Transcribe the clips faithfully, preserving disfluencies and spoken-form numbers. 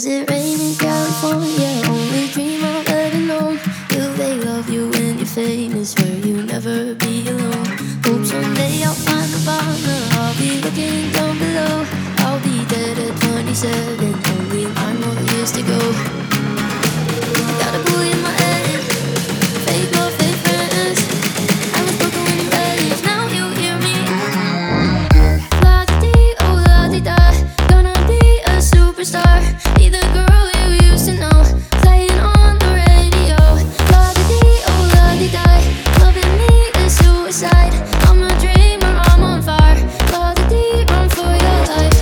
Does it rain in California? Only dream of living alone. Will they love you when you're famous? Where you never be alone. Hope someday I'll find the partner. I'll be looking down below. I'll be dead at twenty-seven. Only nine more years to go. Got a bully in my head. Fake love, fake friends. I was broken when you left. Now you hear me. La-di-dee, oh la-di-da. Gonna be a superstar. Be the girl you used to know. Playing on the radio. La-di-dee, oh la-di-da. Loving me is suicide. I'm a dreamer, I'm on fire. La-di-dee, run for your life.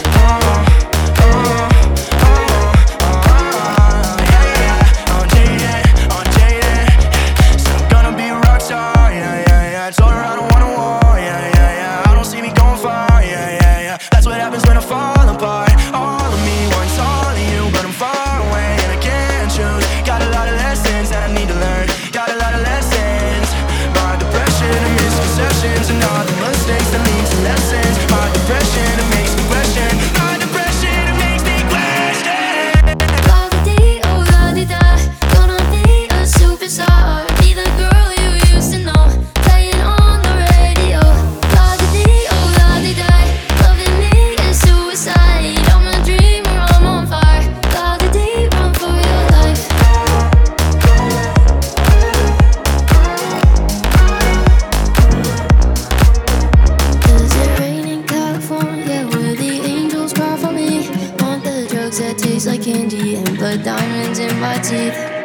Told her I don't want a war, yeah, yeah, yeah. I don't see me going far, yeah, yeah, yeah. That's what happens when I fall apart. All of me wants all of you, but I'm far away and I can't choose. Got a lot of lessons that I need to learn. Got a lot of lessons. My depression and misconceptions and all the mistakes that lead to lessons. My depression, it makes me question. My depression, it makes me question. La-di-dee, oh la-di-da. Gonna be a superstar. Be the girl you used to know. Playing on the radio. La-di-dee, oh la-di-da. Loving me is suicide. I'm a dreamer, I'm on fire. La-di-dee, run for your life. Does it rain in California where the angels cry for me? Want the drugs that taste like candy and put diamonds in my teeth.